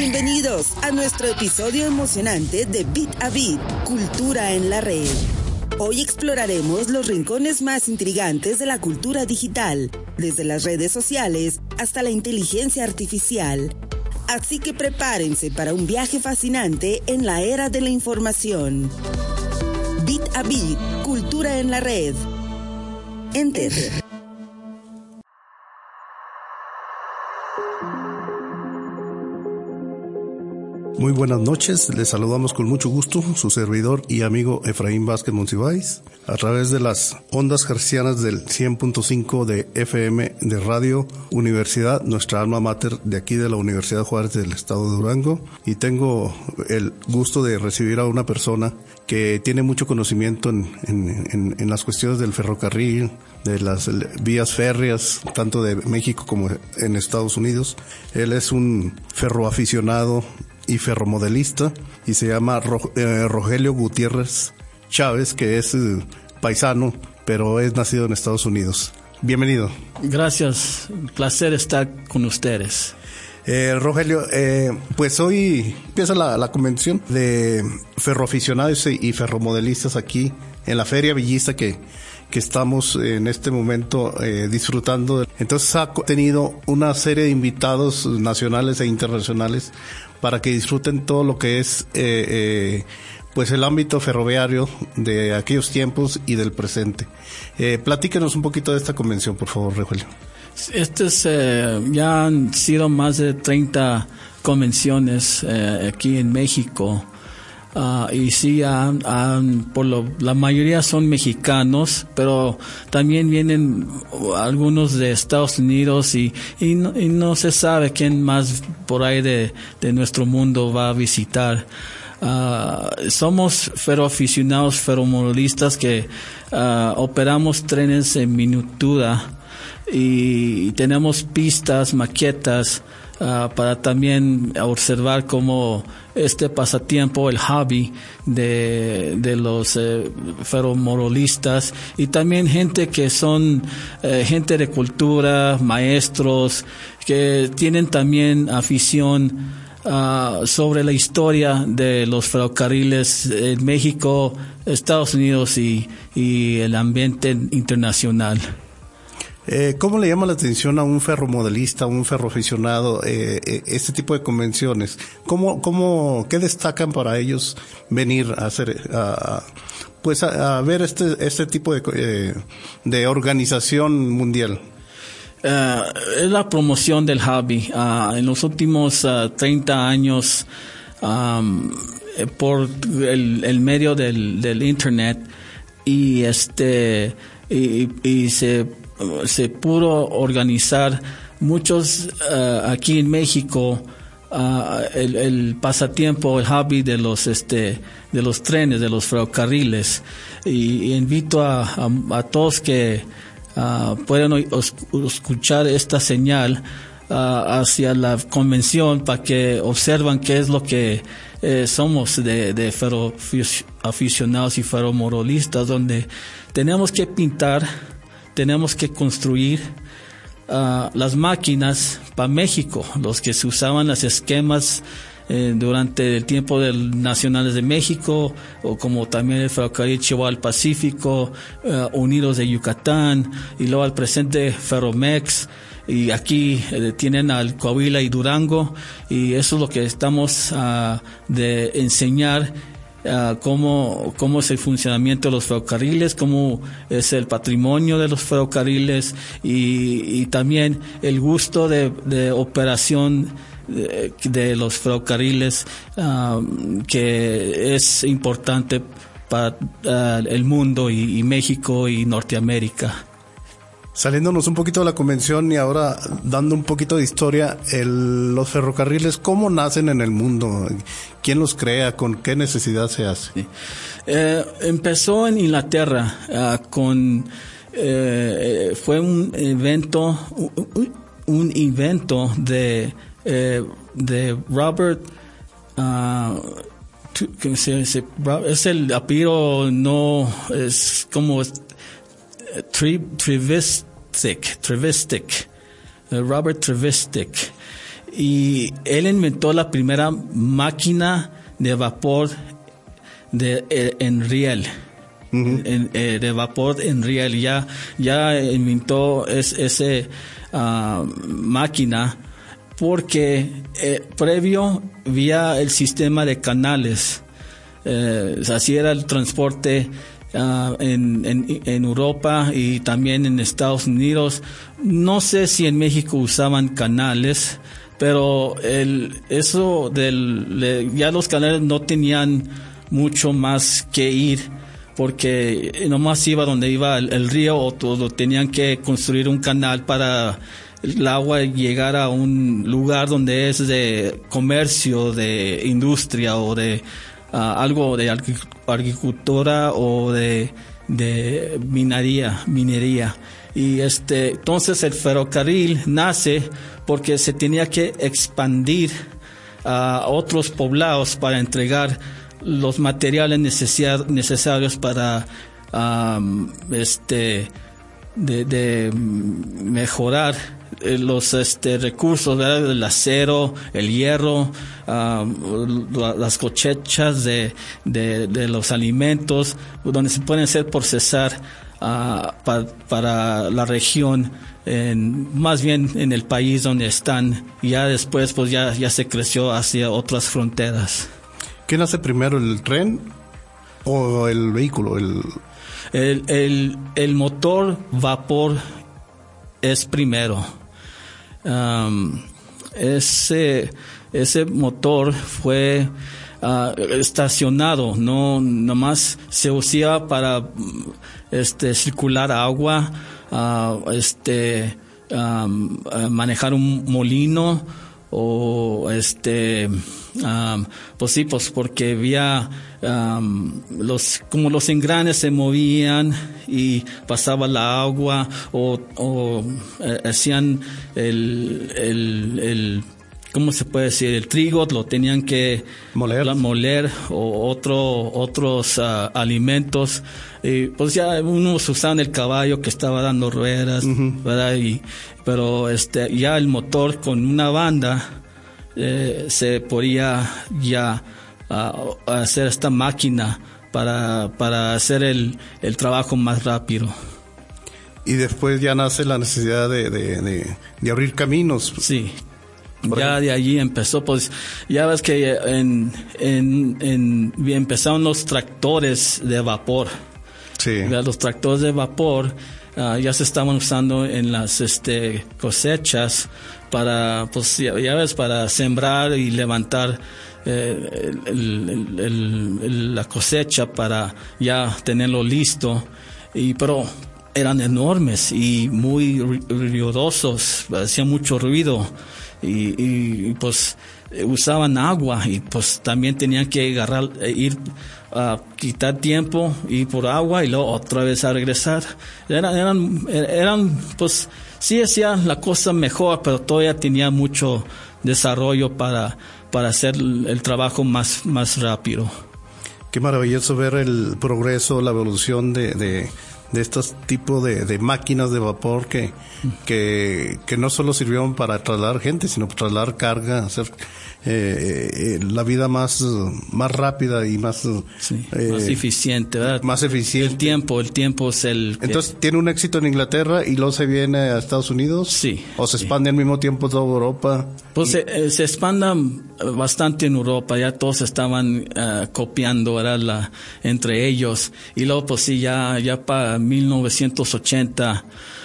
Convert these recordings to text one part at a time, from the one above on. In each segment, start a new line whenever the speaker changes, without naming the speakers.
Bienvenidos a nuestro episodio emocionante de Bit a Bit, Cultura en la Red. Hoy exploraremos los rincones más intrigantes de la cultura digital, desde las redes sociales hasta la inteligencia artificial. Así que prepárense para un viaje fascinante en la era de la información. Bit a Bit, Cultura en la Red. Enter.
Muy buenas noches, les saludamos con mucho gusto, su servidor y amigo Efraín Vázquez Monsiváis, a través de las ondas hertzianas del 100.5 de FM de Radio Universidad, nuestra alma mater de aquí de la Universidad Juárez del Estado de Durango, y tengo el gusto de recibir a una persona que tiene mucho conocimiento en las cuestiones del ferrocarril, de las vías férreas, tanto de México como en Estados Unidos. Él es un ferroaficionado y ferromodelista, y se llama Rogelio Gutiérrez Chávez, que es paisano, pero es nacido en Estados Unidos. Bienvenido.
Gracias, un placer estar con ustedes.
Rogelio, pues hoy empieza la convención de ferroaficionados y ferromodelistas aquí en la Feria Villista que estamos en este momento disfrutando. Entonces ha tenido una serie de invitados nacionales e internacionales para que disfruten todo lo que es pues el ámbito ferroviario de aquellos tiempos y del presente. Platícanos un poquito de esta convención, por favor, Rogelio.
Ya han sido más de 30 convenciones aquí en México. Y sí, la mayoría son mexicanos, pero también vienen algunos de Estados Unidos y no se sabe quién más por ahí de nuestro mundo va a visitar. Somos ferroaficionados, ferromodelistas que operamos trenes en miniatura y tenemos pistas, maquetas, para también observar cómo este pasatiempo, el hobby de los ferromodelistas, y también gente que son gente de cultura, maestros, que tienen también afición sobre la historia de los ferrocarriles en México, Estados Unidos y el ambiente internacional.
¿Cómo le llama la atención a un ferromodelista, a un ferroaficionado, este tipo de convenciones? ¿Qué destacan para ellos venir a hacer, a ver este tipo de organización mundial?
Es la promoción del hobby. En los últimos 30 años, por el medio del internet, y se pudo organizar muchos aquí en México el pasatiempo, el hobby de los trenes, de los ferrocarriles, y invito a todos que puedan escuchar esta señal hacia la convención para que observan qué es lo que somos de ferroaficionados y ferromodelistas, donde tenemos que pintar, tenemos que construir las máquinas para México, los que se usaban las esquemas durante el tiempo del Nacionales de México, o como también el ferrocarril Chihuahua al Pacífico, Unidos de Yucatán, y luego al presente Ferromex, y aquí tienen al Coahuila y Durango, y eso es lo que estamos de enseñar. Cómo es el funcionamiento de los ferrocarriles, cómo es el patrimonio de los ferrocarriles, y también el gusto de operación de los ferrocarriles, que es importante para el mundo y México y Norteamérica.
Saliéndonos un poquito de la convención y ahora dando un poquito de historia, los ferrocarriles, ¿cómo nacen en el mundo? ¿Quién los crea? ¿Con qué necesidad se hace?
Sí. Empezó en Inglaterra fue un invento de Robert, es el apellido, no es como Trevithick, Robert Trevithick, y él inventó la primera máquina de vapor en riel. Uh-huh. De vapor en riel. Ya inventó ese máquina porque previo había el sistema de canales. Así era el transporte en Europa y también en Estados Unidos. No sé si en México usaban canales, pero ya los canales no tenían mucho más que ir, porque nomás iba donde iba el río, o tenían que construir un canal para el agua llegar a un lugar donde es de comercio, de industria o de algo de agricultura o de minería. Y entonces el ferrocarril nace porque se tenía que expandir a otros poblados para entregar los materiales necesarios para de mejorar los recursos, ¿verdad? El acero, el hierro, las cosechas de los alimentos, donde se pueden hacer procesar para la región, más bien en el país donde están. Y ya después pues ya se creció hacia otras fronteras.
¿Qué nace primero, el tren o el vehículo?
El motor vapor es primero. Ese motor fue estacionado, no nomás se usaba para circular agua, manejar un molino, o pues sí, pues porque había como los engranes se movían y pasaba la agua, o hacían el ¿cómo se puede decir? El trigo lo tenían que moler o otros alimentos. Y pues ya unos usaban el caballo que estaba dando ruedas, uh-huh, ¿verdad? Pero ya el motor con una banda se podía ya hacer esta máquina para hacer el trabajo más rápido.
Y después ya nace la necesidad de abrir caminos.
Sí. Ya de allí empezó, pues ya ves que empezaron los tractores de vapor.
Sí.
Los tractores de vapor ya se estaban usando en las cosechas para, pues ya ves, para sembrar y levantar la cosecha para ya tenerlo listo. Pero eran enormes y muy ruidosos, hacían mucho ruido. Y pues usaban agua, y pues también tenían que ir a quitar tiempo, ir por agua y luego otra vez a regresar. Eran pues sí hacían la cosa mejor, pero todavía tenía mucho desarrollo para hacer el trabajo más rápido.
Qué maravilloso ver el progreso, la evolución de estos tipos de máquinas de vapor que no solo sirvieron para trasladar gente, sino para trasladar carga, hacer la vida más rápida y más
eficiente, ¿verdad?
Más eficiente.
El tiempo es
Entonces, ¿tiene un éxito en Inglaterra y luego se viene a Estados Unidos?
Sí.
¿O se expande al mismo tiempo toda Europa?
Pues se expanda bastante en Europa, ya todos estaban copiando, ¿verdad? Entre ellos. Y luego, pues sí, ya para 1850,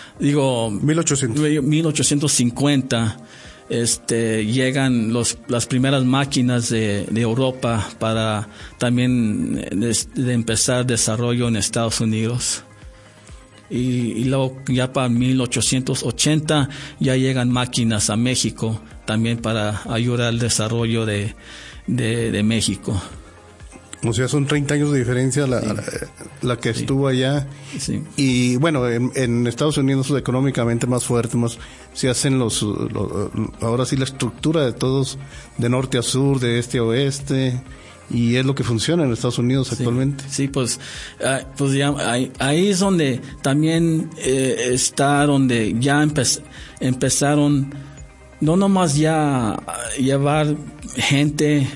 1850, llegan las primeras máquinas de Europa para también de empezar desarrollo en Estados Unidos. Y luego ya para 1880 ya llegan máquinas a México también para ayudar al desarrollo de México.
O sea, son 30 años de diferencia la que estuvo allá.
Sí.
Y bueno, en Estados Unidos económicamente más fuerte, se hacen ahora sí la estructura de todos, de norte a sur, de este a oeste, y es lo que funciona en Estados Unidos actualmente.
Sí, pues ya ahí es donde también está donde ya empezaron no nomás ya llevar gente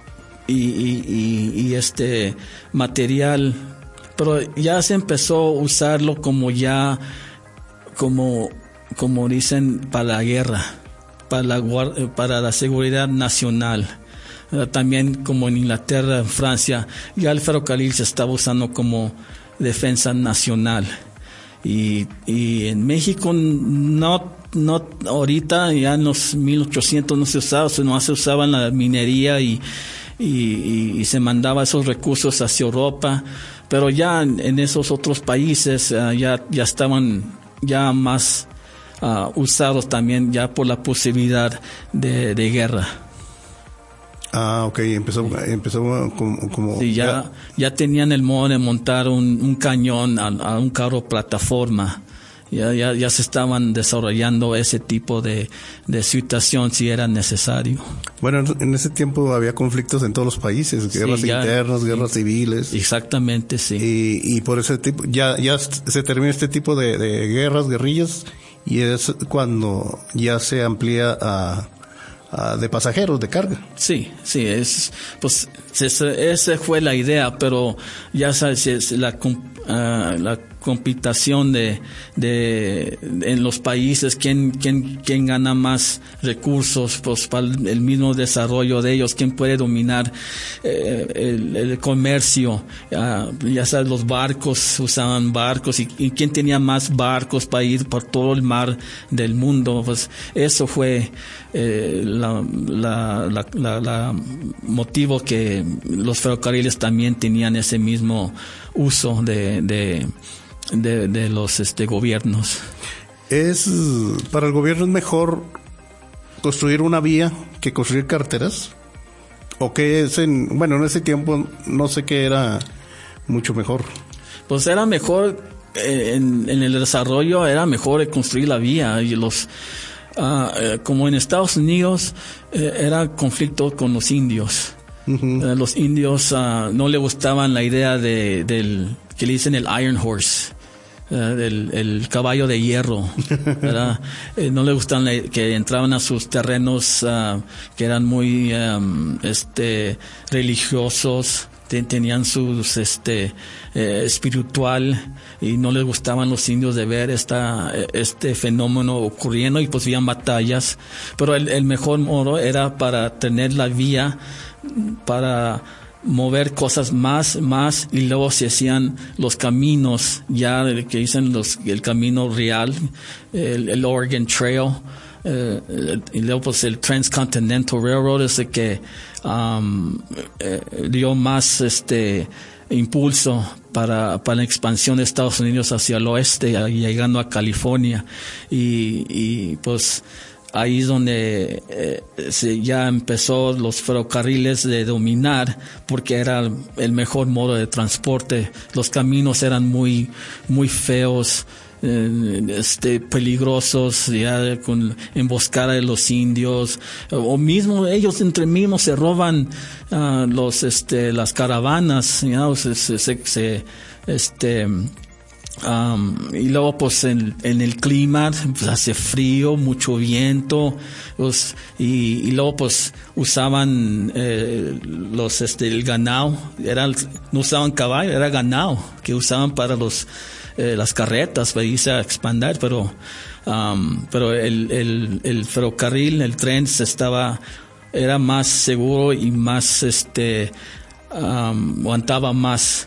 y material, pero ya se empezó a usarlo como dicen, para la guerra, para la seguridad nacional. También como en Inglaterra, en Francia, ya el ferrocarril se estaba usando como defensa nacional. Y en México no ahorita, ya en los 1800 no se usaba, no se usaba en la minería y se mandaba esos recursos hacia Europa, pero ya en esos otros países ya estaban ya más usados también, ya por la posibilidad de guerra.
Ok, empezó como
sí, ya tenían el modo de montar un cañón a un carro plataforma. Ya se estaban desarrollando ese tipo de situación si era necesario.
Bueno, en ese tiempo había conflictos en todos los países, guerras internas, guerras civiles.
Exactamente, sí.
Y por ese tipo, ya se termina este tipo de guerras, guerrillas, y es cuando ya se amplía de pasajeros, de carga.
Sí, esa fue la idea, pero ya sabes, la competición en los países, quién gana más recursos, pues para el mismo desarrollo de ellos, quién puede dominar el comercio. Ya sabes, los barcos, usaban barcos y quién tenía más barcos para ir por todo el mar del mundo. Pues eso fue la motivo que los ferrocarriles también tenían ese mismo uso de los gobiernos.
Para el gobierno es mejor construir una vía que construir carreteras, o que en ese tiempo no sé qué era mucho mejor.
Pues era mejor en el desarrollo, era mejor construir la vía, y como en Estados Unidos era conflicto con los indios. Uh-huh. Los indios no le gustaban la idea del que le dicen el Iron Horse, el caballo de hierro, ¿verdad? No le gustaban que entraban a sus terrenos que eran muy religiosos, tenían sus espiritual, y no les gustaban los indios de ver este fenómeno ocurriendo, y pues habían batallas, pero el mejor modo era para tener la vía para mover cosas más, y luego se hacían los caminos ya que dicen el camino real, el Oregon Trail, y luego pues el Transcontinental Railroad es el que dio más impulso para la expansión de Estados Unidos hacia el oeste, llegando a California, y pues ahí es donde ya empezó los ferrocarriles de dominar, porque era el mejor modo de transporte. Los caminos eran muy, muy feos, peligrosos, ya con emboscada de los indios, o mismo ellos entre mismos se roban las caravanas, y luego pues en el clima pues hace frío, mucho viento, pues, y luego pues usaban el ganado, no usaban caballo, era ganado que usaban para las carretas para irse a expandir, pero el ferrocarril, el tren era más seguro y más aguantaba más,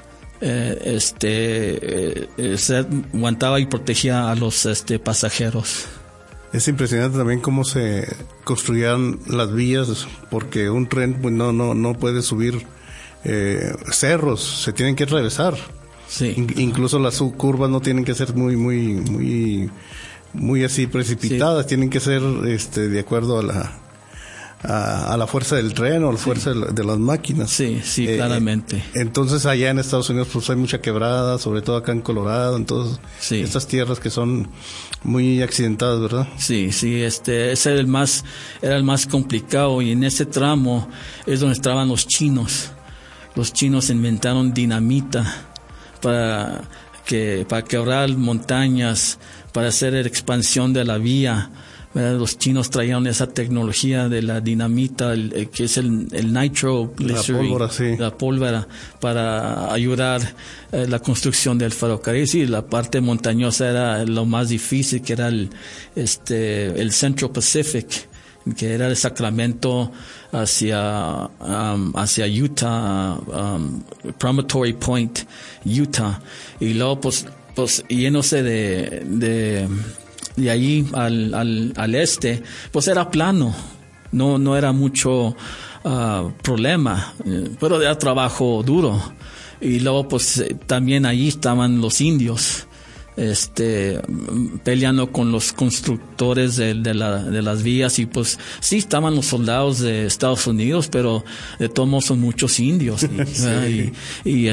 aguantaba y protegía a los pasajeros.
Es impresionante también cómo se construían las vías, porque un tren pues no puede subir cerros, se tienen que atravesar.
Sí.
Incluso las curvas no tienen que ser muy así precipitadas, sí. Tienen que ser de acuerdo a la fuerza del tren o a la fuerza de las máquinas.
Sí, claramente.
Entonces allá en Estados Unidos pues hay mucha quebrada, sobre todo acá en Colorado, entonces
sí.
Estas tierras que son muy accidentadas, ¿verdad?
Sí, ese era el más complicado, y en ese tramo es donde estaban los chinos. Los chinos inventaron dinamita para quebrar montañas, para hacer la expansión de la vía, ¿verdad? Los chinos traían esa tecnología de la dinamita, que es el nitroglycerin, la pólvora, para ayudar la construcción del ferrocarril. Sí, la parte montañosa era lo más difícil, que era el Central Pacific, que era el Sacramento hacia Utah, Promontory Point, Utah, y luego pues yéndose de allí al este, pues era plano, no era mucho problema, pero era trabajo duro. Y luego pues también allí estaban los indios peleando con los constructores de las vías, y pues sí estaban los soldados de Estados Unidos, pero de todos modos son muchos indios, sí. y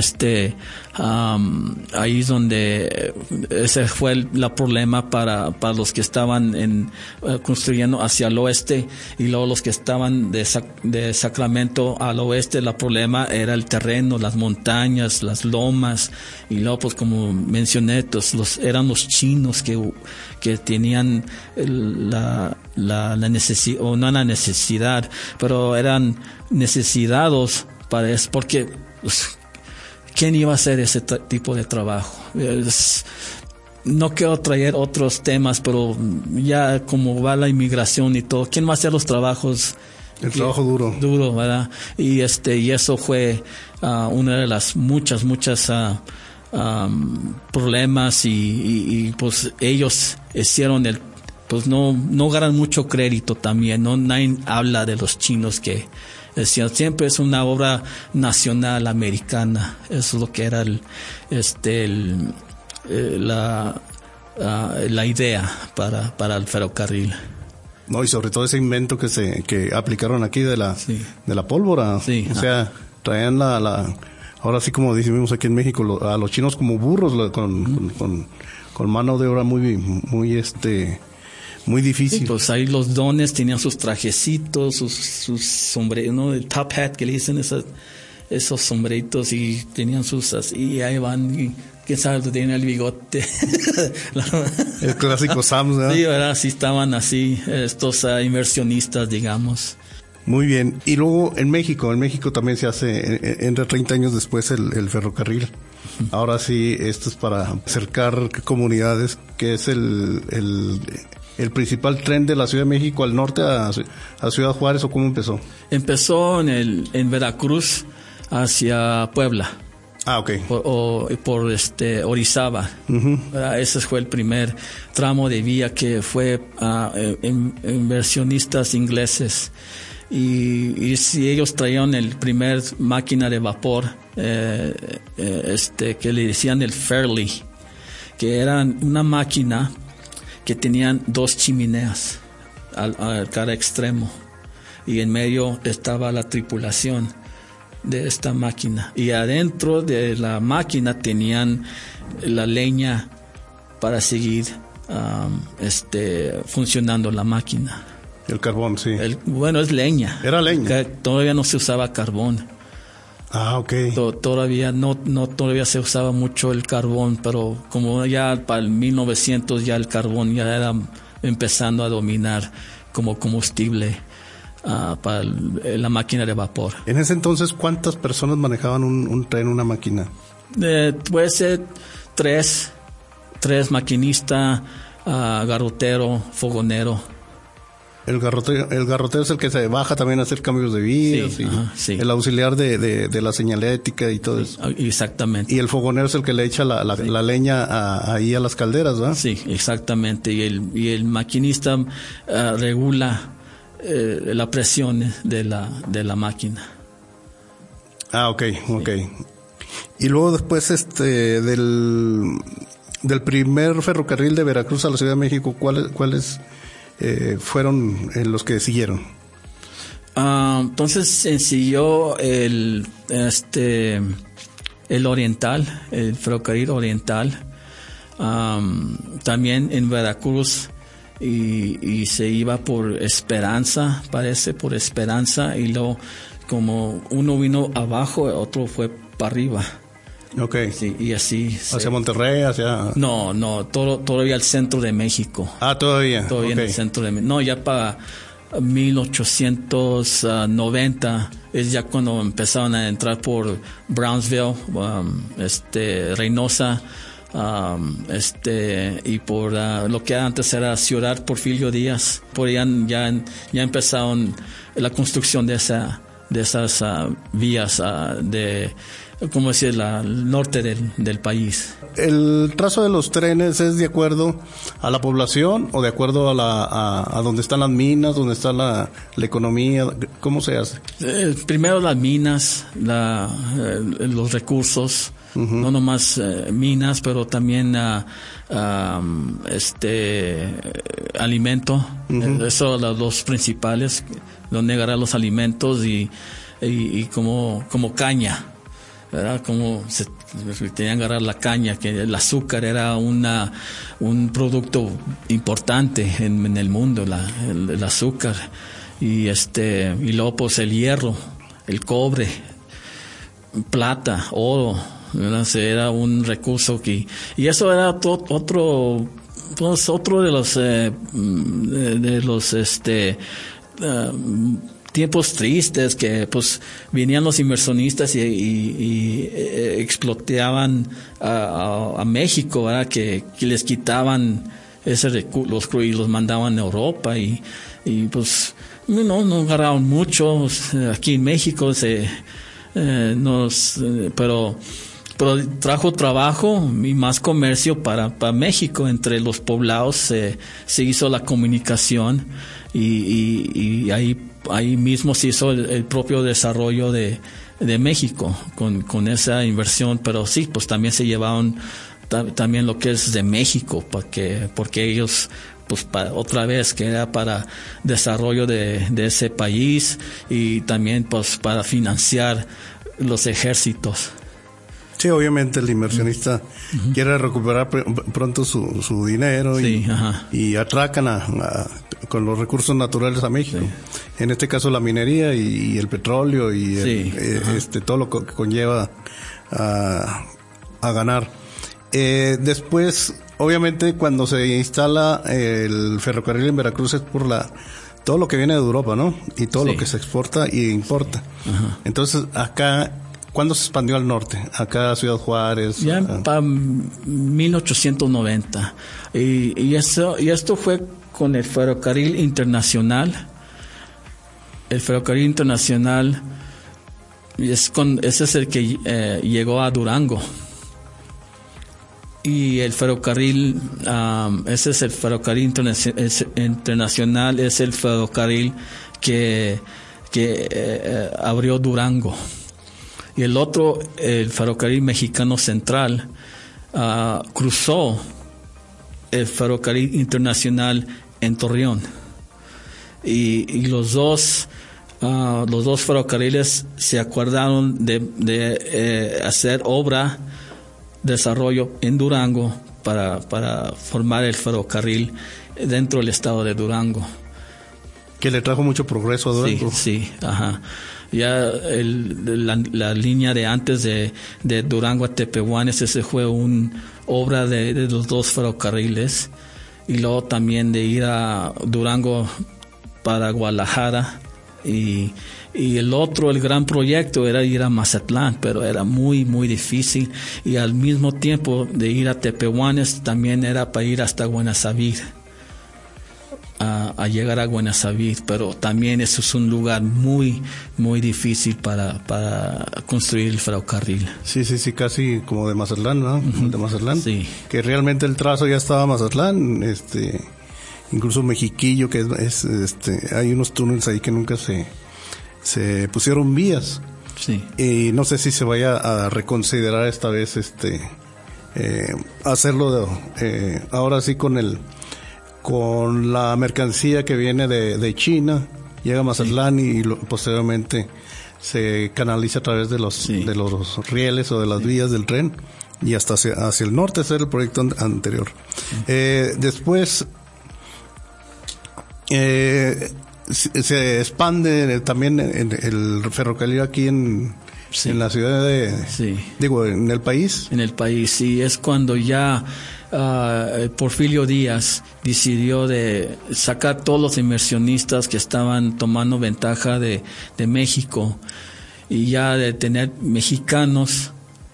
ahí es donde ese fue el problema para los que estaban construyendo hacia el oeste, y luego los que estaban de Sacramento al oeste. El problema era el terreno, las montañas, las lomas, y luego pues como mencioné, eran los chinos que tenían la necesidad, o no la necesidad, pero eran necesitados para eso, porque ¿quién iba a hacer ese tipo de trabajo? No quiero traer otros temas, pero ya como va la inmigración y todo, ¿quién va a hacer los trabajos?
El trabajo duro,
¿verdad? Y eso fue una de las muchas problemas, y pues ellos hicieron pues no ganan mucho crédito también, nadie habla de los chinos, que decían siempre es una obra nacional americana. Eso es lo que era la idea para el ferrocarril.
No, y sobre todo ese invento que aplicaron aquí de la pólvora.
Sí,
o sea, traían ahora sí, como decimos aquí en México, a los chinos como burros, con mano de obra muy difícil.
Sí, pues ahí los dones tenían sus trajecitos, sus sombreros, ¿no? El top hat que le dicen, esos sombreritos, y tenían y ahí van, y quién sabe, tienen el bigote.
El clásico Sams, ¿verdad?
Sí, ¿verdad? Sí, estaban así, estos inversionistas, digamos.
Muy bien. Y luego en México también se hace, entre 30 años después, el ferrocarril. Ahora sí, esto es para acercar comunidades, que es el principal tren de la Ciudad de México al norte a Ciudad Juárez, ¿o cómo empezó?
Empezó en Veracruz hacia Puebla.
Ah, okay.
Por Orizaba.
Uh-huh.
Ese fue el primer tramo de vía que fue inversionistas ingleses. Y si ellos traían el primer máquina de vapor, que le decían el Fairley, que era una máquina que tenían 2 chimeneas al cada extremo, y en medio estaba la tripulación de esta máquina, y adentro de la máquina tenían la leña para seguir funcionando la máquina.
El carbón, sí.
Bueno, es leña.
Era leña.
Todavía no se usaba carbón.
Ah, okay.
Todavía todavía se usaba mucho el carbón, pero como ya para el 1900 ya el carbón ya era empezando a dominar como combustible para la máquina de vapor.
En ese entonces, ¿cuántas personas manejaban un tren, una máquina?
Puede ser 3 maquinista, garrotero, fogonero.
El garrotero es el que se baja también a hacer cambios de vías,
sí.
El auxiliar de la señalética y todo eso.
Exactamente.
Y el fogonero es el que le echa la leña ahí a las calderas, ¿verdad?
Sí, exactamente. Y el maquinista regula la presión de la máquina.
Ah, okay. Y luego después del primer ferrocarril de Veracruz a la Ciudad de México, ¿cuáles fueron los que siguieron?
Entonces siguió el oriental, el ferrocarril oriental, también en Veracruz, y se iba por Esperanza, y luego como uno vino abajo, otro fue para arriba.
Okay.
Sí, y así.
¿Hacia Monterrey?
No, todavía al centro de México.
Todavía.
Todavía en el centro de México. No, ya para 1890 es ya cuando empezaron a entrar por Brownsville, Reynosa, y por lo que antes era Ciudad Porfirio Díaz. Por allá ya empezaron la construcción de esas vías de, ¿cómo decir?, el norte del país.
¿El trazo de los trenes es de acuerdo a la población o de acuerdo a donde están las minas, donde está la economía? ¿Cómo se hace?
Primero las minas, los recursos, no nomás minas, pero también alimento. Eso son los dos principales, donde agarrar los alimentos y como caña, ¿verdad? Como se tenían que agarrar la caña, que el azúcar era un producto importante en el mundo, el azúcar, y luego pues el hierro, el cobre, plata, oro, ¿verdad? Era un recurso y eso era otro de los tiempos tristes, que pues venían los inversionistas y explotaban a México, ¿verdad? Que les quitaban ese recurso y los mandaban a Europa y pues no agarraron mucho aquí en México, pero trajo trabajo y más comercio para México. Entre los poblados se hizo la comunicación y ahí mismo se hizo el propio desarrollo de México con esa inversión. Pero sí, pues también se llevaron también lo que es de México, porque ellos, pues otra vez, que era para desarrollo de ese país y también pues para financiar los ejércitos.
Sí, obviamente el inversionista quiere recuperar pronto su dinero y atracan con los recursos naturales a México. Sí. En este caso la minería y el petróleo y todo lo que conlleva a ganar. Después, obviamente, cuando se instala el ferrocarril en Veracruz es por todo lo que viene de Europa, ¿no? Y todo lo que se exporta y importa. Entonces, acá, ¿cuándo se expandió al norte? Acá a Ciudad Juárez.
Ya para 1890. Y esto fue con el ferrocarril internacional. El ferrocarril internacional ese es el que llegó a Durango. Y el ferrocarril, ese es el ferrocarril internacional, es el ferrocarril que abrió Durango. Y el otro, el ferrocarril mexicano central, cruzó el ferrocarril internacional en Torreón. Y los dos ferrocarriles se acordaron de hacer desarrollo en Durango para formar el ferrocarril dentro del estado de Durango.
Que le trajo mucho progreso a Durango.
Sí, ajá. Ya la línea de antes de Durango a Tepehuanes, ese fue una obra de los dos ferrocarriles. Y luego también de ir a Durango para Guadalajara. Y el gran proyecto era ir a Mazatlán, pero era muy, muy difícil. Y al mismo tiempo de ir a Tepehuanes, también era para ir hasta Guanasavir, a llegar a Guanasavir. Pero también eso es un lugar muy, muy difícil para construir el ferrocarril.
Sí, casi como de Mazatlán, ¿no? De Mazatlán.
Sí.
Que realmente el trazo ya estaba Mazatlán, incluso Mexiquillo, que hay unos túneles ahí que nunca se pusieron vías.
Sí.
Y no sé si se vaya a reconsiderar esta vez hacerlo ahora sí con la mercancía que viene de China, llega a Mazatlán y posteriormente se canaliza a través de los rieles o de las vías del tren y hasta hacia el norte. Ese era el proyecto anterior. Después se expande también el ferrocarril aquí en
Sí.
En la ciudad en el país.
En el país, sí. Es cuando ya Porfirio Díaz decidió de sacar todos los inversionistas que estaban tomando ventaja de México y ya de tener mexicanos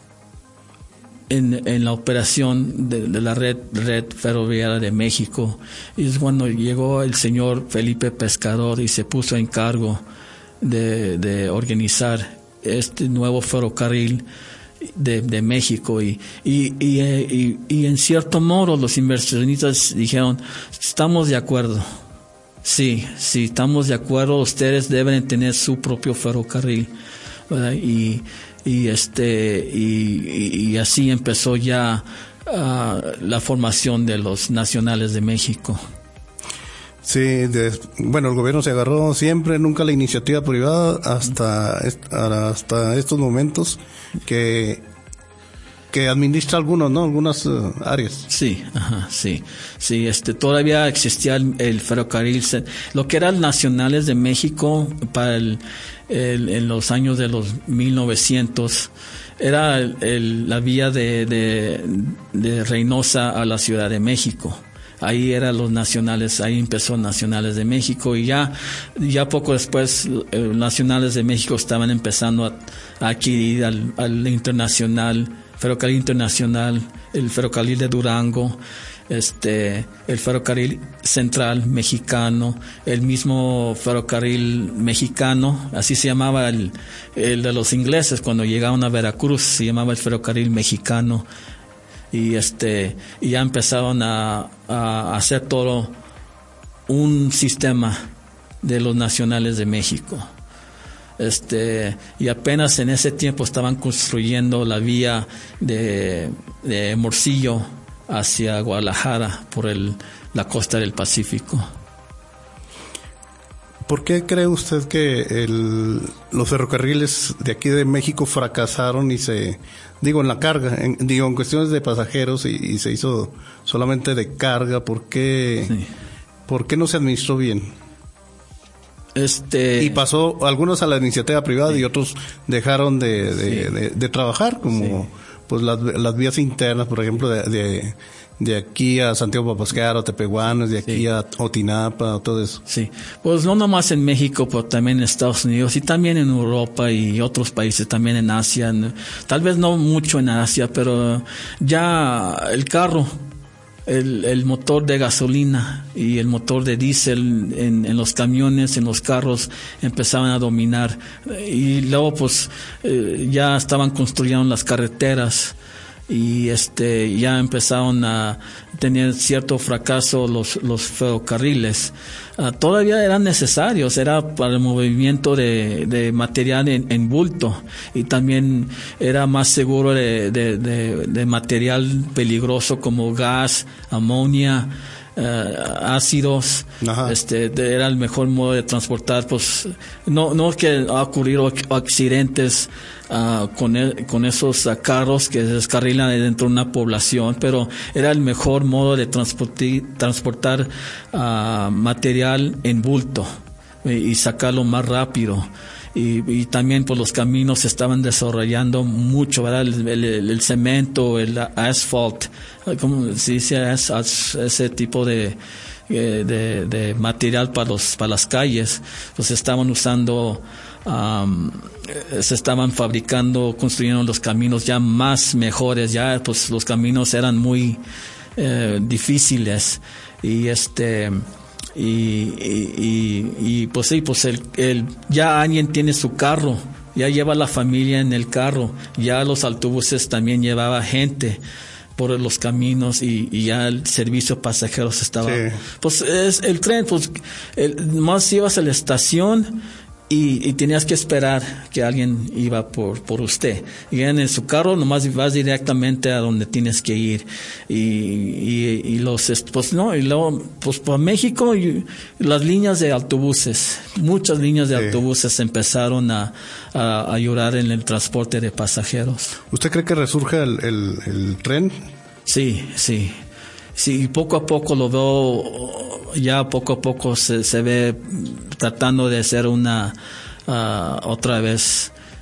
en la operación de la red ferroviaria de México. Y es cuando llegó el señor Felipe Pescador y se puso en cargo de organizar este nuevo ferrocarril de México y en cierto modo los inversionistas dijeron, estamos de acuerdo, sí, estamos de acuerdo, ustedes deben tener su propio ferrocarril, ¿verdad? Y así empezó ya la formación de los Nacionales de México.
Sí, el gobierno se agarró siempre, nunca la iniciativa privada hasta estos momentos que administra algunas áreas.
Sí, sí. Todavía existía el ferrocarril, lo que eran Nacionales de México para en los años de los 1900. Era la vía de Reynosa a la Ciudad de México. Ahí eran los Nacionales, ahí empezó Nacionales de México y ya poco después Nacionales de México estaban empezando a adquirir al internacional, ferrocarril internacional, el ferrocarril de Durango, el ferrocarril central mexicano, el mismo ferrocarril mexicano, así se llamaba el de los ingleses cuando llegaban a Veracruz, se llamaba el ferrocarril mexicano. Y ya empezaron a hacer todo un sistema de los Nacionales de México. Y apenas en ese tiempo estaban construyendo la vía de Morcillo hacia Guadalajara por la costa del Pacífico.
¿Por qué cree usted que los ferrocarriles de aquí de México fracasaron en la carga, en cuestiones de pasajeros y se hizo solamente de carga? ¿Por qué no se administró bien? Y pasó algunos a la iniciativa privada y otros dejaron de trabajar, como pues las vías internas, por ejemplo, de aquí a Santiago Papascaro, Tepehuanes, de aquí a Otinapa, todo eso.
Sí, pues no nomás en México, pero también en Estados Unidos y también en Europa y otros países, también en Asia. Tal vez no mucho en Asia, pero ya el carro, el motor de gasolina y el motor de diésel en los camiones, en los carros, empezaban a dominar. Y luego pues ya estaban construyendo las carreteras y ya empezaron a tener cierto fracaso los ferrocarriles. Todavía eran necesarios, era para el movimiento de material en bulto y también era más seguro de material peligroso como gas, amonia, ácidos. Era el mejor modo de transportar. Pues no que ha ocurrido accidentes con esos carros que se descarrilan dentro de una población, pero era el mejor modo de transportar material en bulto y sacarlo más rápido. Y también pues los caminos se estaban desarrollando mucho, ¿verdad? El cemento, el asphalt, como se dice, ese tipo de material para las calles, pues estaban usando, se estaban fabricando, construyendo los caminos ya más mejores, ya pues los caminos eran muy difíciles y pues sí, pues ya alguien tiene su carro, ya lleva la familia en el carro, ya los autobuses también llevaba gente por los caminos y ya el servicio pasajeros estaba. Sí. Pues es el tren, pues más ibas a la estación y tenías que esperar que alguien iba por usted. Y en su carro nomás vas directamente a donde tienes que ir. Y luego, pues para México, las líneas de autobuses, muchas líneas de autobuses empezaron a ayudar en el transporte de pasajeros.
¿Usted cree que resurja el tren?
Sí. Sí, poco a poco lo veo, ya poco a poco se ve tratando de hacer otra vez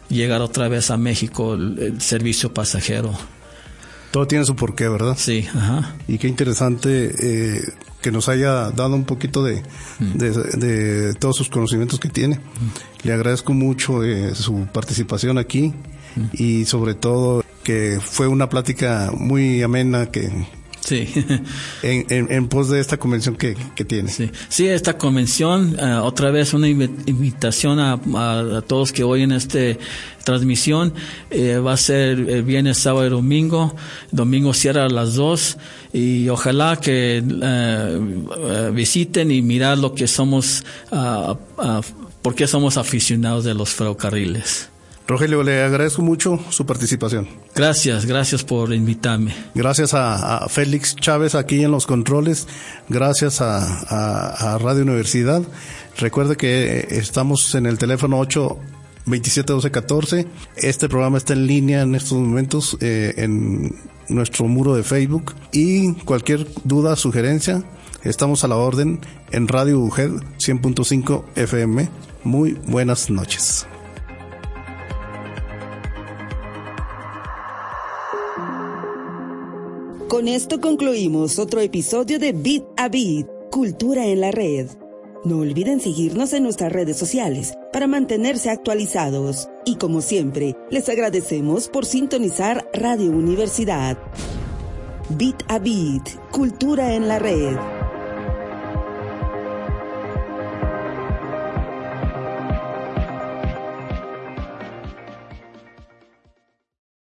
llegar otra vez a México el servicio pasajero.
Todo tiene su porqué, ¿verdad?
Sí, ajá.
Y qué interesante que nos haya dado un poquito de todos sus conocimientos que tiene. Le agradezco mucho su participación aquí y sobre todo que fue una plática muy amena
sí.
en pos de esta convención que tiene.
Sí, esta convención, otra vez una invitación a todos que oyen esta transmisión, va a ser el viernes, sábado y domingo. Domingo cierra a las 2 y ojalá que visiten y mirar lo que somos, por qué somos aficionados de los ferrocarriles.
Rogelio, le agradezco mucho su participación.
Gracias por invitarme.
Gracias a Félix Chávez aquí en los controles. Gracias a Radio Universidad. Recuerde que estamos en el teléfono 827-1214. Este programa está en línea en estos momentos en nuestro muro de Facebook. Y cualquier duda, sugerencia, estamos a la orden en Radio UGED 100.5 FM. Muy buenas noches.
Con esto concluimos otro episodio de Bit a Bit, Cultura en la Red. No olviden seguirnos en nuestras redes sociales para mantenerse actualizados. Y como siempre, les agradecemos por sintonizar Radio Universidad. Bit a Bit, Cultura en la Red.